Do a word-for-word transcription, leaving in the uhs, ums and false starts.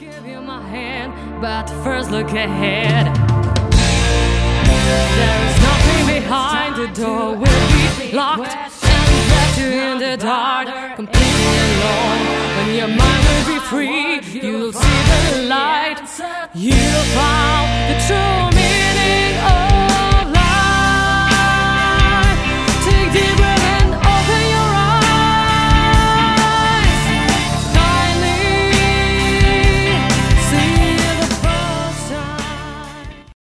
give you my hand, but first look ahead. There is nothing behind, the door will be locked and left you in the dark, completely alone. When your mind will be free, you'll see the light. You'll find the truth.